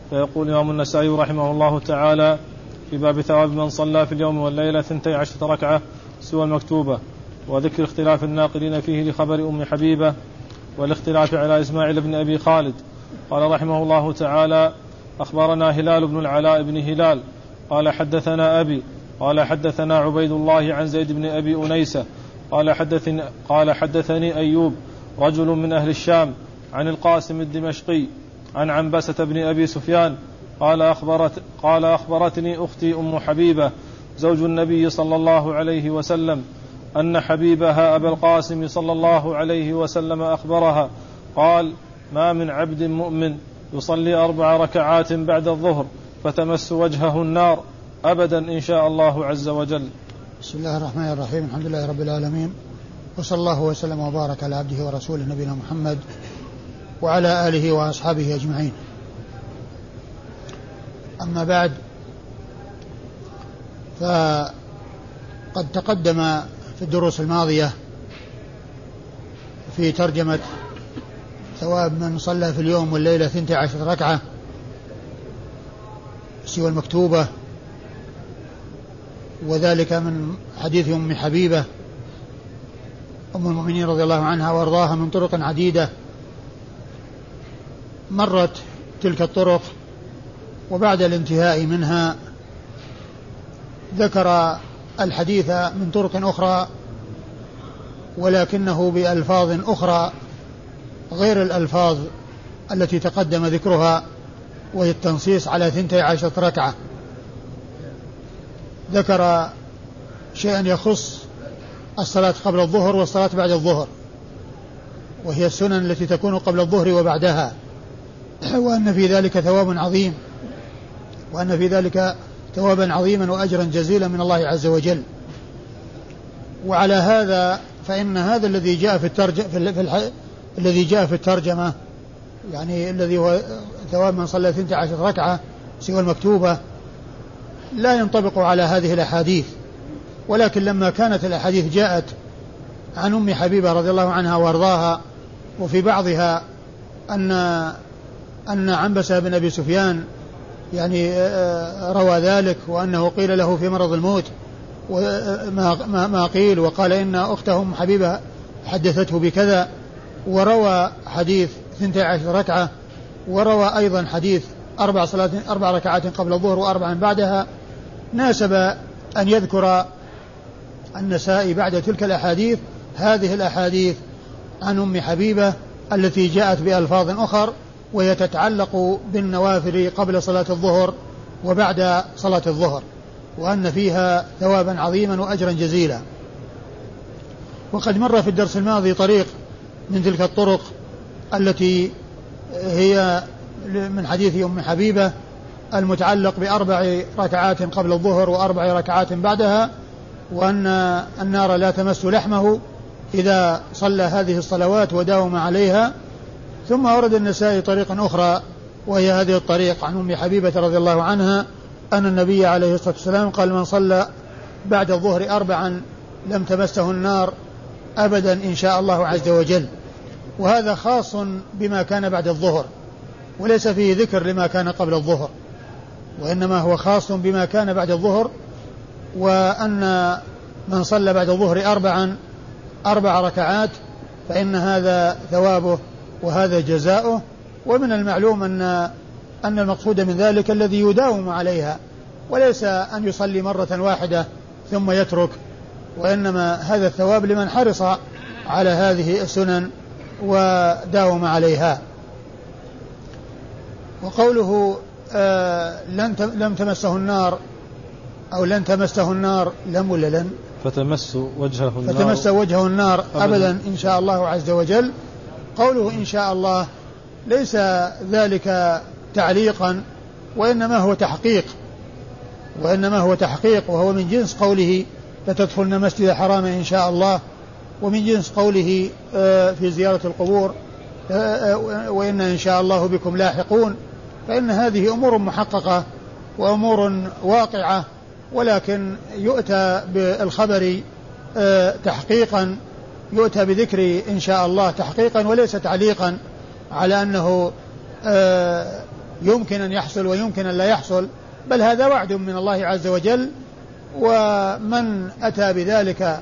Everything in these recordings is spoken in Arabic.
فيقول الإمام النسائي رحمه الله تعالى في باب ثواب من صلى في اليوم والليلة 12 ركعة سوى المكتوبة، وذكر اختلاف الناقلين فيه لخبر أم حبيبة والاختلاف على إسماعيل بن أبي خالد. قال رحمه الله تعالى: أخبرنا هلال بن العلاء بن هلال قال حدثنا أبي قال حدثنا عبيد الله عن زيد بن أبي أنيسة قال حدثني أيوب رجل من أهل الشام عن القاسم الدمشقي عن عنبسة بن أبي سفيان قال أخبرتني أختي أم حبيبة زوج النبي صلى الله عليه وسلم أن حبيبها أبا القاسم صلى الله عليه وسلم أخبرها قال: ما من عبد مؤمن يصلي 4 ركعات بعد الظهر فتمس وجهه النار أبدا إن شاء الله عز وجل. بسم الله الرحمن الرحيم. الحمد لله رب العالمين، وصلى الله وسلم وبارك على عبده ورسوله نبينا محمد وعلى آله وأصحابه أجمعين. أما بعد، فقد تقدم في الدروس الماضية في ترجمة ثواب من صلى في اليوم والليلة 12 ركعة سوى المكتوبة، وذلك من حديث أم حبيبة أم المؤمنين رضي الله عنها وارضاها من طرق عديدة. مرت تلك الطرق، وبعد الانتهاء منها ذكر الحديث من طرق أخرى، ولكنه بألفاظ أخرى غير الألفاظ التي تقدم ذكرها، وهي التنصيص على 12 ركعة. ذكر شيئا يخص الصلاة قبل الظهر والصلاة بعد الظهر، وهي السنن التي تكون قبل الظهر وبعدها، وأن في ذلك ثواب عظيم، وأن في ذلك ثوابا عظيما وأجرا جزيلا من الله عز وجل. وعلى هذا فإن هذا الذي جاء في الترجمة يعني الذي هو ثواب من صلى 12 ركعة سوى المكتوبة لا ينطبق على هذه الأحاديث، ولكن لما كانت الأحاديث جاءت عن أم حبيبة رضي الله عنها وارضاها، وفي بعضها أن عنبسة بن أبي سفيان يعني روى ذلك، وأنه قيل له في مرض الموت ما قيل، وقال إن أخته أم حبيبة حدثته بكذا، وروى حديث 12 ركعة، وروى أيضا حديث 4 ركعات قبل الظهر و4 بعدها. ناسب أن يذكر النسائي بعد تلك الأحاديث هذه الأحاديث عن أم حبيبة التي جاءت بألفاظ أخر، وهي تتعلق بالنوافل قبل صلاة الظهر وبعد صلاة الظهر، وأن فيها ثوابا عظيما وأجرا جزيلا. وقد مر في الدرس الماضي طريق من تلك الطرق التي هي من حديث أم حبيبة المتعلق ب4 ركعات قبل الظهر و4 ركعات بعدها، وأن النار لا تمس لحمه إذا صلى هذه الصلوات وداوم عليها. ثم ورد النسائي طريقا أخرى، وهي هذه الطريق عن أم حبيبة رضي الله عنها أن النبي عليه الصلاة والسلام قال: من صلى بعد الظهر 4 لم تمسه النار أبدا إن شاء الله عز وجل. وهذا خاص بما كان بعد الظهر، وليس فيه ذكر لما كان قبل الظهر، وإنما هو خاص بما كان بعد الظهر. وأن من صلى بعد الظهر 4 ركعات فإن هذا ثوابه وهذا جزاؤه. ومن المعلوم أن المقصود من ذلك الذي يداوم عليها، وليس أن يصلي مرة واحدة ثم يترك، وإنما هذا الثواب لمن حرص على هذه السنن وداوم عليها. وقوله لم تمسه النار أو لن تمسه النار لم ولا لن فتمس وجهه النار أبدا إن شاء الله عز وجل. قوله إن شاء الله ليس ذلك تعليقا، وإنما هو تحقيق، وهو من جنس قوله لتدخلن مسجد حرام إن شاء الله، ومن جنس قوله في زيارة القبور وإن شاء الله بكم لاحقون. فإن هذه أمور محققة وأمور واقعة، ولكن يؤتى بالخبر تحقيقا، يؤتى بذكر إن شاء الله تحقيقا وليس تعليقا على أنه يمكن أن يحصل ويمكن أن لا يحصل، بل هذا وعد من الله عز وجل، ومن أتى بذلك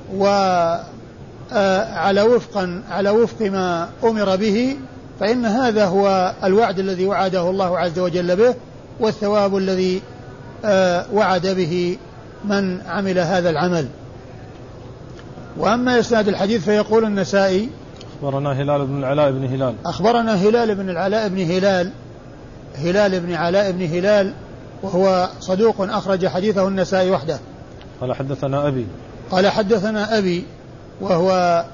على وفق ما أمر به فإن هذا هو الوعد الذي وعده الله عز وجل به، والثواب الذي وعد به من عمل هذا العمل. وأما إسناد الحديث فيقول النسائي أخبرنا هلال بن العلاء بن هلال، أخبرنا هلال بن العلاء بن هلال، هلال بن علاء بن هلال، وهو صدوق أخرج حديثه النسائي وحده. قال حدثنا أبي، قال حدثنا أبي، وهو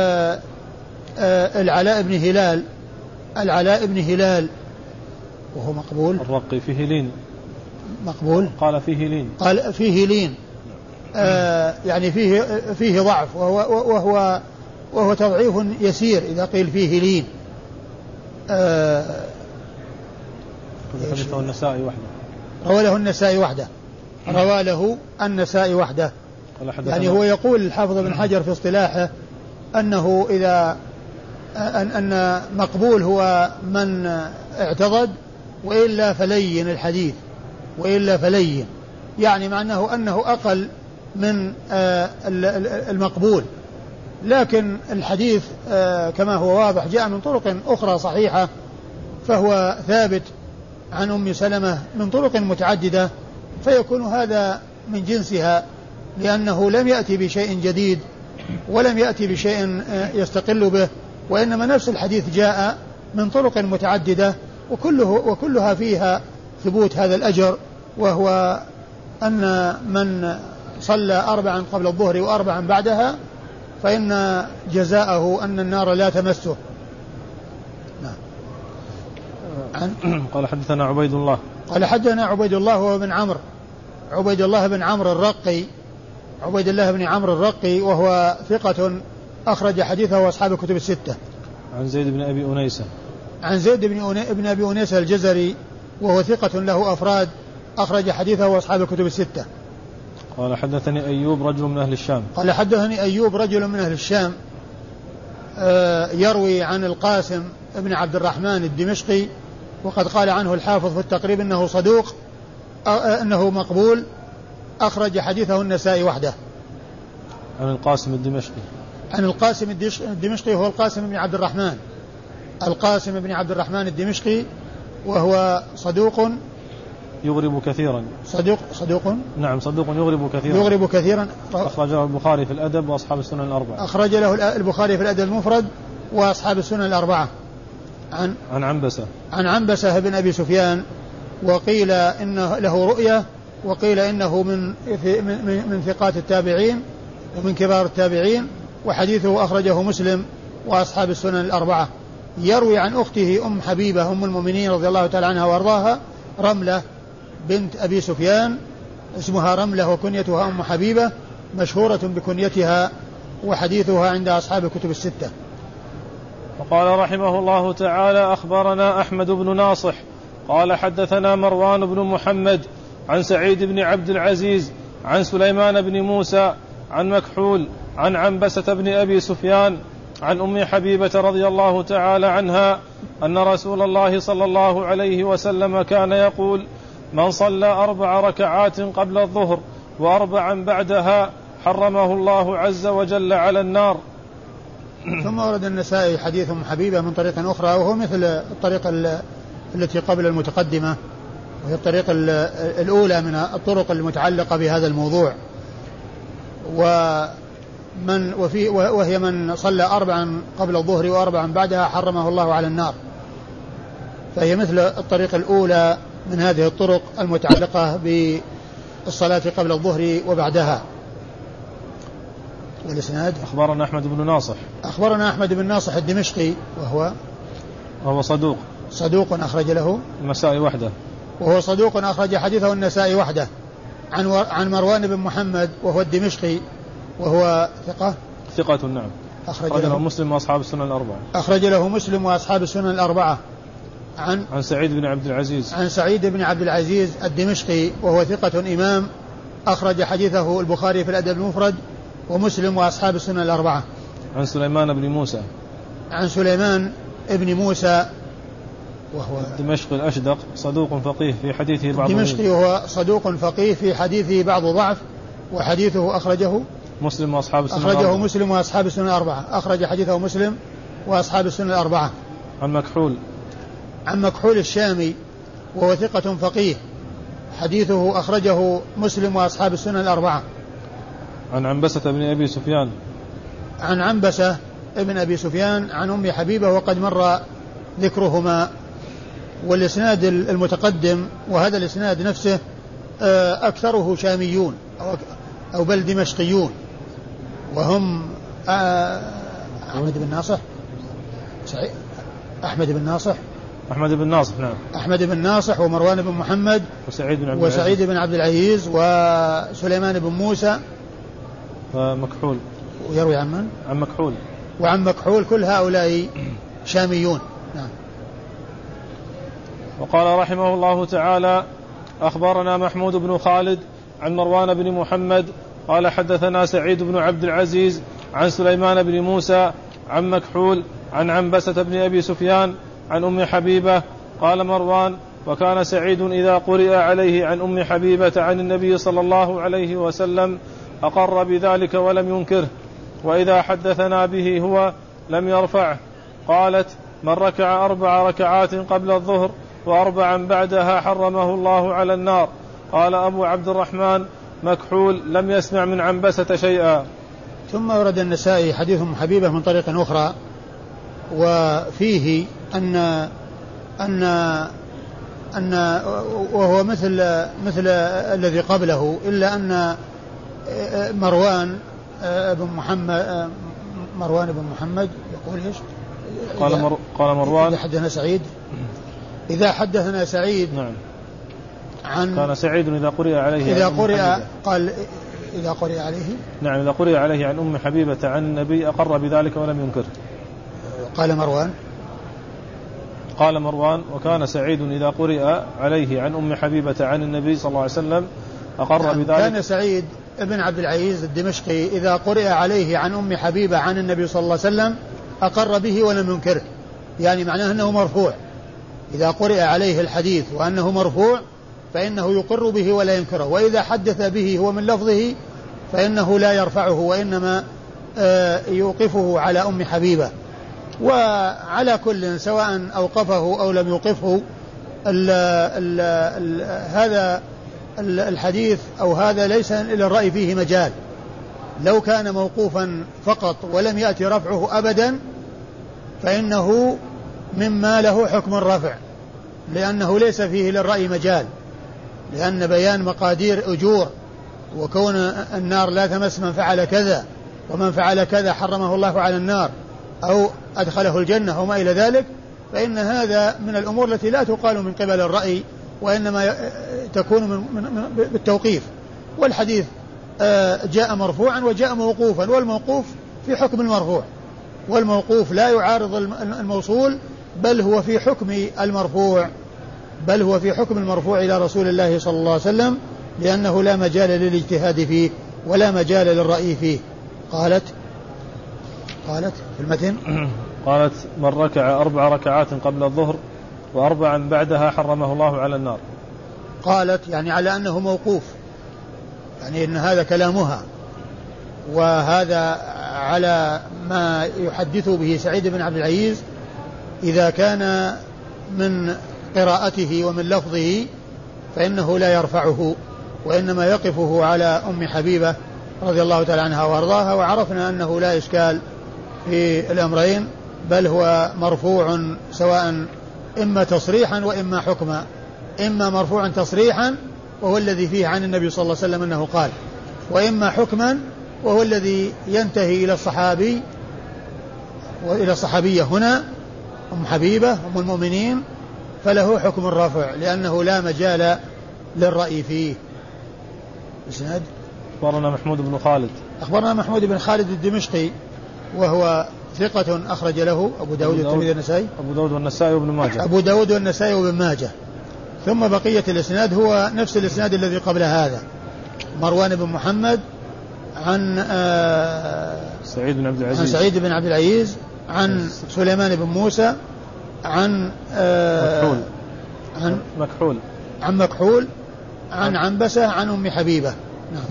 العلاء بن هلال، العلاء بن هلال، وهو مقبول. الرقي فيه لين، مقبول. قال فيه لين، قال فيه لين، يعني فيه ضعف، وهو تضعيف يسير إذا قيل فيه لين. حديثه النسائي وحده، روى له النسائي وحده، روى له النسائي وحده. يعني هو يقول الحافظ بن حجر في اصطلاحه أنه إذا أن مقبول هو من اعتضد، وإلا فلين الحديث، وإلا فلين، يعني معناه أنه أقل من المقبول. لكن الحديث كما هو واضح جاء من طرق أخرى صحيحة، فهو ثابت عن أم سلمة من طرق متعددة، فيكون هذا من جنسها، لأنه لم يأتي بشيء جديد ولم يأتي بشيء يستقل به، وإنما نفس الحديث جاء من طرق متعددة، وكلها فيها ثبوت هذا الأجر، وهو أن من صلى 4 قبل الظهر و4 بعدها فإن جزاءه أن النار لا تمسه. قال حدثنا عبيد الله، قال حدثنا عبيد الله وهو بن عمرو، عبيد الله بن عمرو الرقي، عبيد الله بن عمرو الرقي، وهو ثقة أخرج حديثه وأصحاب الكتب الستة. عن زيد بن أبي أنيسة، عن زيد بن أبي أنيسة الجزري، وهو ثقة له أفراد أخرج حديثه وأصحاب الكتب الستة. قال حدثني أيوب رجل من أهل الشام، قال حدثني أيوب رجل من أهل الشام، يروي عن القاسم بن عبد الرحمن الدمشقي، وقد قال عنه الحافظ في التقريب أنه صدوق، أنه مقبول، أخرج حديثه النسائي وحده. عن القاسم الدمشقي، عن القاسم الدمشقي هو القاسم بن عبد الرحمن، القاسم بن عبد الرحمن الدمشقي، وهو صدوق يغرب كثيرا، صدوق نعم صدوق يغرب كثيرا، أخرج له البخاري في الأدب وأصحاب السنن الأربعة، أخرج له البخاري في الأدب المفرد وأصحاب السنن الأربعة. عن عنبسة بن أبي سفيان، وقيل إنه له رؤية، وقيل إنه من ثقات التابعين ومن كبار التابعين، وحديثه أخرجه مسلم وأصحاب السنن الأربعة. يروي عن أخته أم حبيبة أم المؤمنين رضي الله تعالى عنها وأرضاها، رملة بنت أبي سفيان، اسمها رملة وكنيتها أم حبيبة، مشهورة بكنيتها، وحديثها عند أصحاب الكتب الستة. وقال رحمه الله تعالى: أخبرنا أحمد بن ناصح قال حدثنا مروان بن محمد عن سعيد بن عبد العزيز عن سليمان بن موسى عن مكحول عن عنبسة بن أبي سفيان عن أم حبيبة رضي الله تعالى عنها أن رسول الله صلى الله عليه وسلم كان يقول: من صلى 4 ركعات قبل الظهر و4 بعدها حرمه الله عز وجل على النار. ثم ورد النسائي حديث أم حبيبة من طريق أخرى، وهو مثل الطريقة التي قبل المتقدمة، وهي الطريقة الأولى من الطرق المتعلقة بهذا الموضوع. وهي من صلى 4 قبل الظهر و4 بعدها حرمه الله على النار، فهي مثل الطريقة الأولى من هذه الطرق المتعلقة بالصلاة قبل الظهر وبعدها. والإسناد: أخبرنا أحمد بن ناصح، أخبرنا أحمد بن ناصح الدمشقي، وهو صدوق أخرج له النسائي وحده، وهو صدوق أخرج حديثه النسائي وحده. عن مروان بن محمد وهو الدمشقي، وهو ثقة نعم، أخرج له مسلم وأصحاب السنن الأربعة، أخرج له مسلم وأصحاب السنن الأربعة. عن سعيد بن عبد العزيز، عن سعيد بن عبد العزيز الدمشقي، وهو ثقة إمام، أخرج حديثه البخاري في الأدب المفرد ومسلم وأصحاب السنن الأربعة. عن سليمان بن موسى، عن سليمان بن موسى وهو دمشقي الأشدق صدوق فقيه في حديثه بعض دمشقي وهو صدوق فقيه في حديثه بعض ضعف، وحديثه أخرجه مسلم وأصحاب السنن أخرجه مسلم وأصحاب السنن الأربعة، أخرج حديثه مسلم وأصحاب السنن الأربعة. عن مكحول الشامي وهو ثقة فقيه، حديثه أخرجه مسلم وأصحاب السنن الأربعة. عن عنبسة بن أبي سفيان، عن عنبسة ابن أبي سفيان عن أم حبيبة وقد مر ذكرهما. والإسناد المتقدم وهذا الإسناد نفسه أكثره شاميون أو بل دمشقيون، وهم أحمد بن ناصح أحمد بن ناصح نعم، أحمد بن ناصح ومروان بن محمد وسعيد بن عبد العزيز وسليمان بن موسى ومكحول، ويروي عن من؟ عن مكحول كل هؤلاء شاميون. نعم. وقال رحمه الله تعالى: أخبرنا محمود بن خالد عن مروان بن محمد قال حدثنا سعيد بن عبد العزيز عن سليمان بن موسى عن مكحول عن عنبسة بن أبي سفيان عن أم حبيبة. قال مروان: وكان سعيد إذا قرئ عليه عن أم حبيبة عن النبي صلى الله عليه وسلم أقر بذلك ولم ينكره، وإذا حدثنا به هو لم يرفعه. قالت: من ركع 4 ركعات قبل الظهر و4 بعدها حرمه الله على النار. قال أبو عبد الرحمن: مكحول لم يسمع من عنبسة شيئا. ثم ورد النسائي حديث أم حبيبة من طريق أخرى، وفيه أن وهو مثل الذي قبله، إلا أن مروان بن محمد يقول إيش؟ قال مروان: إذا حدثنا سعيد نعم عن كان سعيد إذا قرئ عليه إذا قرئ عليه نعم إذا قرئ عليه عن أم حبيبة عن النبي أقر بذلك ولم ينكره. قال مروان: وكان سعيد إذا قرئ عليه عن أم حبيبة عن النبي صلى الله عليه وسلم أقر بذلك. كان سعيد ابن عبد العزيز الدمشقي إذا قرئ عليه عن أم حبيبة عن النبي صلى الله عليه وسلم أقر به ولم ينكره، يعني معناه أنه مرفوع. إذا قرئ عليه الحديث وأنه مرفوع فإنه يقر به ولا ينكره، وإذا حدث به هو من لفظه فإنه لا يرفعه وإنما يوقفه على أم حبيبة. وعلى كل سواء أوقفه أو لم يوقفه هذا الحديث أو هذا ليس للرأي فيه مجال. لو كان موقوفا فقط ولم يأتي رفعه أبدا فإنه مما له حكم الرفع، لأنه ليس فيه للرأي مجال، لأن بيان مقادير أجور وكون النار لا تمس من فعل كذا ومن فعل كذا حرمه الله على النار أو أدخله الجنة وما إلى ذلك، فإن هذا من الأمور التي لا تقال من قبل الرأي وإنما تكون بالتوقيف. والحديث جاء مرفوعا وجاء موقوفا، والموقوف في حكم المرفوع، والموقوف لا يعارض الموصول بل هو في حكم المرفوع إلى رسول الله صلى الله عليه وسلم، لأنه لا مجال للاجتهاد فيه ولا مجال للرأي فيه. قالت في المتن قالت: من ركع 4 ركعات قبل الظهر و4 بعدها حرمه الله على النار. قالت يعني على أنه موقوف، يعني إن هذا كلامها، وهذا على ما يحدث به سعيد بن عبد العزيز إذا كان من قراءته ومن لفظه فإنه لا يرفعه وإنما يقفه على أم حبيبة رضي الله تعالى عنها وارضاها. وعرفنا أنه لا إشكال في الأمرين، بل هو مرفوع سواء إما تصريحا وإما حكما، إما مرفوعا تصريحا وهو الذي فيه عن النبي صلى الله عليه وسلم أنه قال، وإما حكما وهو الذي ينتهي إلى الصحابي وإلى الصحابية هنا أم حبيبة أم المؤمنين، فله حكم الرفع لأنه لا مجال للرأي فيه. إسناد أخبرنا محمود بن خالد الدمشقي وهو ثقة أخرج له أبو داود والنسائي وابن ماجه. ثم بقية الإسناد هو نفس الإسناد الذي قبل هذا، مروان بن محمد عن سعيد بن عبد العزيز عن سليمان بن موسى عن مكحول. عن مكحول عن عنبسة عن أم حبيبة. نعم.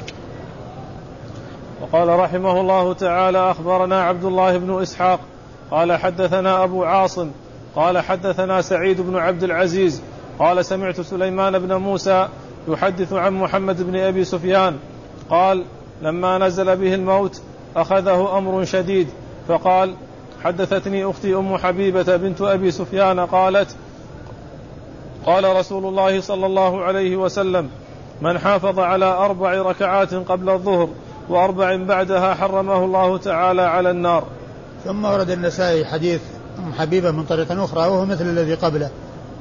وقال رحمه الله تعالى: أخبرنا عبد الله بن إسحاق قال حدثنا أبو عاصم قال حدثنا سعيد بن عبد العزيز قال سمعت سليمان بن موسى يحدث عن محمد بن أبي سفيان قال: لما نزل به الموت أخذه أمر شديد، فقال: حدثتني أختي أم حبيبة بنت أبي سفيان قالت: قال رسول الله صلى الله عليه وسلم: من حافظ على 4 ركعات قبل الظهر و4 بعدها حرمه الله تعالى على النار. ثم ورد النسائي حديث أم حبيبة من طريق أخرى وهو مثل الذي قبله،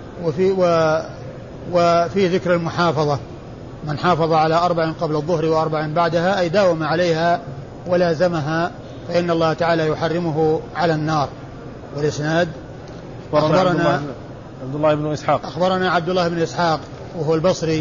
وفي ذكر المحافظة: من حافظ على 4 قبل الظهر و4 بعدها، أي داوم عليها ولازمها، فإن الله تعالى يحرمه على النار. والإسناد: أخبرنا عبد الله بن إسحاق. أخبرنا عبد الله بن إسحاق وهو البصري،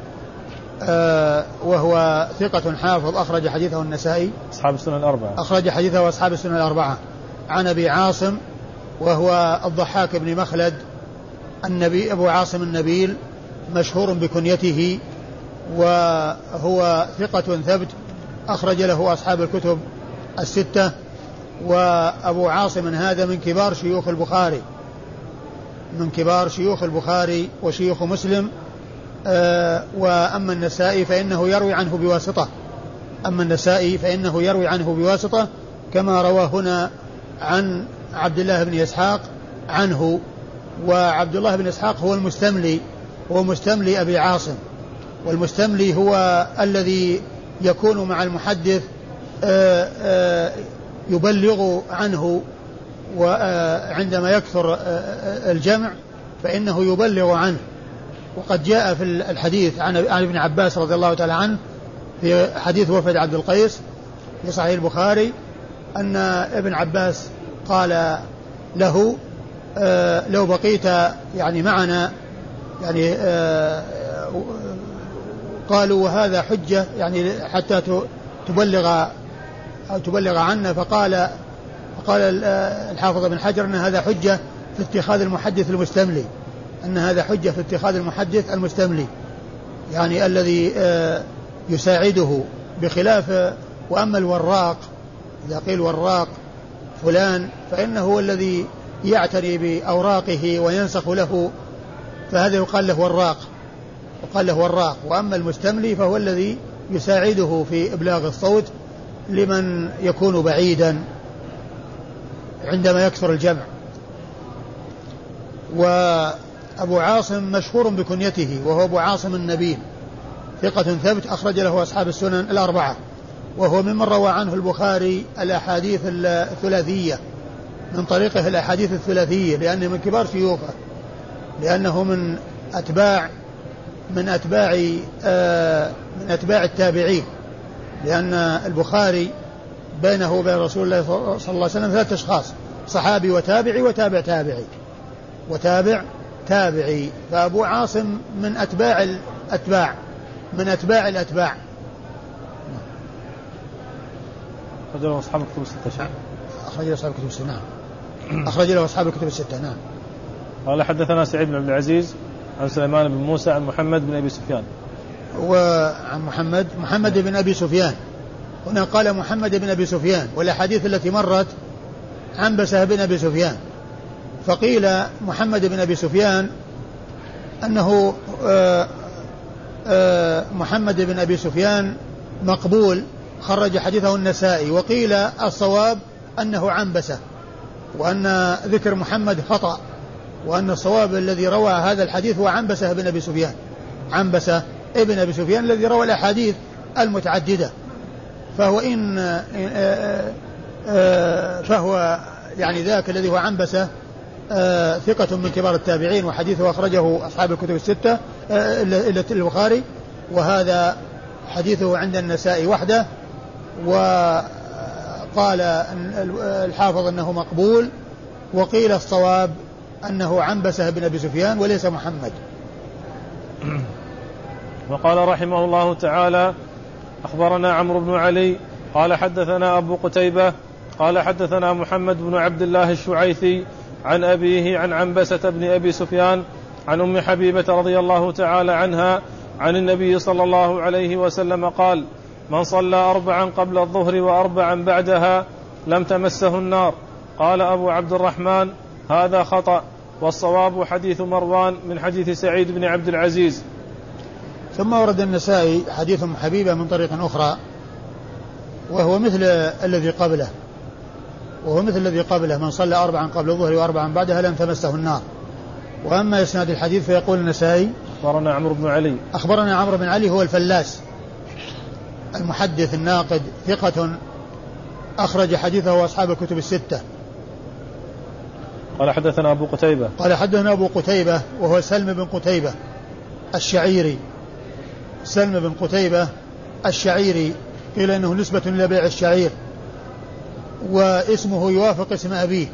وهو ثقة حافظ أخرج حديثه النسائي أصحاب السنن الأربعة. أخرج حديثه أصحاب السنن الأربعة. عن أبي عاصم وهو الضحاك بن مخلد النبي أبو عاصم النبيل، مشهور بكنيته، وهو ثقة ثبت أخرج له أصحاب الكتب الستة. وأبو عاصم هذا من كبار شيوخ البخاري، من كبار شيوخ البخاري وشيوخ مسلم. وأما النسائي فإنه يروي عنه بواسطة، أما النسائي فإنه يروي عنه بواسطة كما روى هنا عن عبد الله بن إسحاق عنه. وعبد الله بن إسحاق هو المستملي، هو مستملي أبي عاصم، والمستملي هو الذي يكون مع المحدث يبلغ عنه، وعندما يكثر الجمع فإنه يبلغ عنه. وقد جاء في الحديث عن ابن عباس رضي الله تعالى عنه في حديث وفد عبد القيس في صحيح البخاري أن ابن عباس قال له: لو بقيت يعني معنا، يعني قالوا: وهذا حجة يعني حتى تبلغ عنا. فقال الحافظ بن حجر أن هذا حجة في اتخاذ المحدث المستملي، أن هذا حجة في اتخاذ المحدث المستملي، يعني الذي يساعده، بخلاف وأما الوراق، إذا قيل وراق فلان فإنه هو الذي يعتني بأوراقه وينسخ له، فهذا يقال له وراق. وأما المستملي فهو الذي يساعده في إبلاغ الصوت لمن يكون بعيدا عندما يكثر الجمع. وأبو عاصم مشهور بكنيته وهو أبو عاصم النبيل، ثقة ثبت أخرج له أصحاب السنن الأربعة، وهو ممن روى عنه البخاري الأحاديث الثلاثية، من طريقه الأحاديث الثلاثية، لأنه من كبار شيوخه، لأنه من أتباع التابعين، لأن البخاري بينه وبين رسول الله صلى الله عليه وسلم 3 أشخاص: صحابي وتابعي وتابع تابعي. فأبو عاصم من أتباع الأتباع. أخرج له أصحاب الكتب الستة. أخرج له أصحاب الكتب الستة. نعم. أخرج له أصحاب الكتب الستة. نعم. قال حدثنا سعيد بن عبد العزيز عن سليمان بن موسى عن محمد بن أبي سفيان. وعن محمد بن أبي سفيان، هنا قال محمد بن أبي سفيان، والأحاديث التي مرت عنبسة بن أبي سفيان. فقيل محمد بن أبي سفيان أنه محمد بن أبي سفيان مقبول، خرج حديثه النسائي. وقيل الصواب أنه عنبسة، وأن ذكر محمد خطأ، وأن الصواب الذي روى هذا الحديث هو عنبسة بن أبي سفيان، عنبسة ابن أبي سفيان الذي روى الأحاديث المتعددة. فهو يعني ذاك الذي هو عنبسة ثقة من كبار التابعين، وحديثه أخرجه أصحاب الكتب الستة إلا البخاري، وهذا حديثه عند النسائي وحده. وقال الحافظ أنه مقبول، وقيل الصواب أنه عنبسة بن أبي سفيان وليس محمد. وقال رحمه الله تعالى: أخبرنا عمرو بن علي قال حدثنا أبو قتيبة قال حدثنا محمد بن عبد الله الشعيثي عن أبيه عن عنبسة بن أبي سفيان عن أم حبيبة رضي الله تعالى عنها عن النبي صلى الله عليه وسلم قال: من صلى 4 قبل الظهر و4 بعدها لم تمسه النار. قال أبو عبد الرحمن: هذا خطأ، والصواب حديث مروان من حديث سعيد بن عبد العزيز. ثم ورد النسائي حديث أم حبيبة من طريق أخرى وهو مثل الذي قبله من صلى 4 قبل الظهر و4 بعدها لم تمسه النار. وأما إسناد الحديث فيقول النسائي: أخبرنا عمرو بن علي هو الفلاس المحدث الناقد ثقة أخرج حديثه أصحاب الكتب الستة. قال حدثنا أبو قتيبة وهو سلم بن قتيبة الشعيري قيل إنه نسبة إلى بيع الشعير، واسمه يوافق اسم أبيه،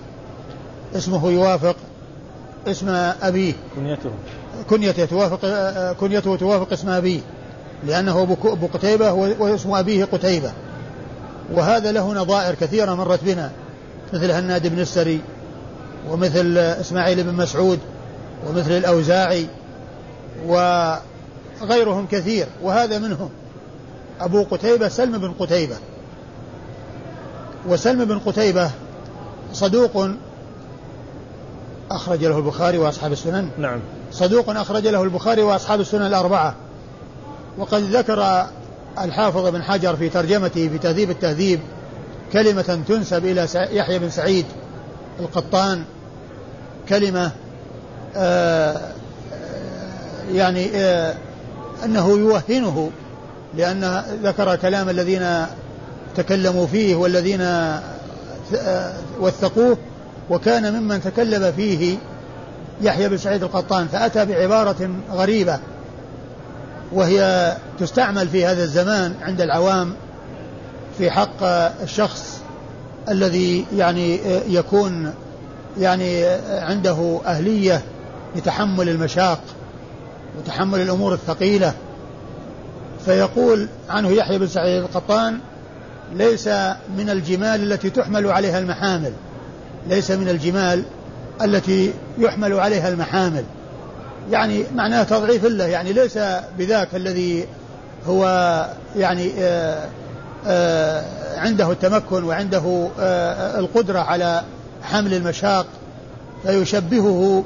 كنيته توافق اسم أبيه، لأنه أبو قتيبة واسم أبيه قتيبة. وهذا له نظائر كثيرة مرت بنا، مثل هناد بن السري، ومثل إسماعيل بن مسعود، ومثل الأوزاعي، وغيرهم كثير، وهذا منهم. أبو قتيبة سلم بن قتيبة، وسلم بن قتيبة صدوق أخرج له البخاري وأصحاب السنن. نعم. صدوق أخرج له البخاري وأصحاب السنن الأربعة. وقد ذكر الحافظ بن حجر في ترجمته في تهذيب التهذيب كلمة تنسب إلى يحيى بن سعيد القطان، كلمة أنه يوهنه، لأن ذكر كلام الذين تكلموا فيه والذين وثقوه، وكان ممن تكلم فيه يحيى بن سعيد القطان، فأتى بعبارة غريبة وهي تستعمل في هذا الزمان عند العوام في حق الشخص الذي يكون عنده أهلية لتحمل المشاق وتحمل الأمور الثقيلة. فيقول عنه يحيى بن سعيد القطان: ليس من الجمال التي تحمل عليها المحامل، يعني معناه تضعيف له، يعني ليس بذاك الذي هو عنده التمكن وعنده القدرة على حمل المشاق، فيشبهه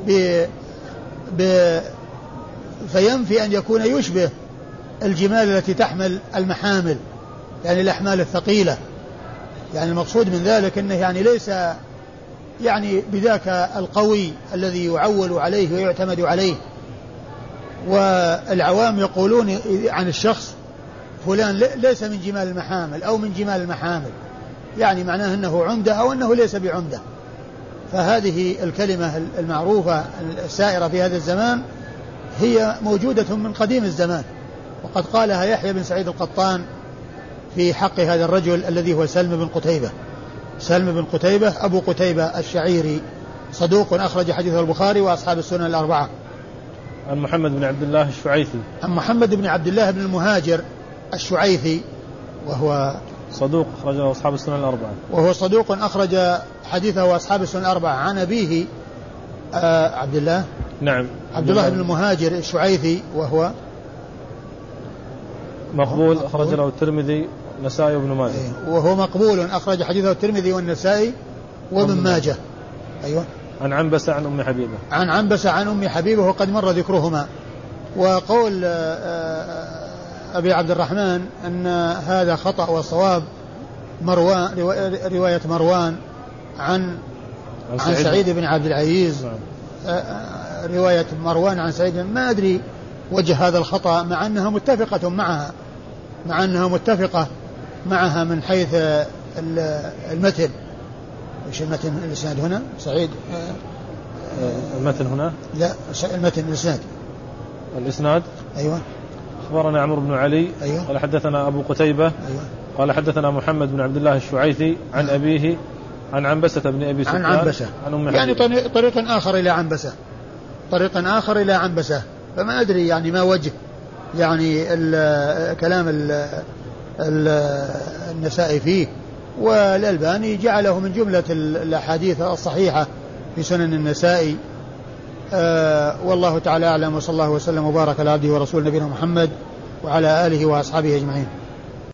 فينفي أن يكون يشبه الجمال التي تحمل المحامل، يعني الأحمال الثقيلة. يعني المقصود من ذلك أنه ليس بذاك القوي الذي يعول عليه ويعتمد عليه. والعوام يقولون عن الشخص فلان ليس من جمال المحامل أو من جمال المحامل، يعني معناه أنه عمدة أو أنه ليس بعمدة. فهذه الكلمة المعروفة السائرة في هذا الزمان هي موجودة من قديم الزمان، وقد قالها يحيى بن سعيد القطان في حق هذا الرجل الذي هو سلم بن قتيبة أبو قتيبة الشعيري، صدوق أخرج حديثه البخاري وأصحاب السنن الأربعة. عن محمد بن عبد الله الشعيثي. عن محمد بن عبد الله بن المهاجر الشعيثي، وهو صدوق أخرجه أصحاب السنن الأربعة. وهو صدوق أخرج حديثه أصحاب السنن الأربعة. عن أبيه عبد الله. نعم. عبد الله بن المهاجر الشعيثي، وهو مقبول أخرج له الترمذي والنسائي وابن ماجه. وهو مقبول أخرج حديثه الترمذي والنسائي وابن ماجه. أيوة. عن عنبسة عن أم حبيبة. وقد مر ذكرهما. وقول أبي عبد الرحمن أن هذا خطأ والصواب رواية مروان عن سعيد بن عبد العزيز. رواية مروان عن سعيد، ما أدري وجه هذا الخطأ، مع أنها متفقة معها من حيث المتن. إيش المتن؟ الإسناد هنا سعيد. المتن هنا؟ لا، المتن الإسناد. أيوة. أخبرنا عمرو بن علي. أيوة. قال حدثنا أبو قتيبة. أيوة. قال حدثنا محمد بن عبد الله الشعيثي عن أبيه عن عنبسة بن أبي سفيان عن عنبسة، يعني طريق آخر إلى عنبسة. فما أدري ما وجه كلام النسائي فيه. والألباني جعله من جملة الأحاديث الصحيحة في سنن النسائي، والله تعالى أعلم، وصلى الله وسلم وبارك على عبده ورسوله نبينا محمد وعلى آله وأصحابه أجمعين.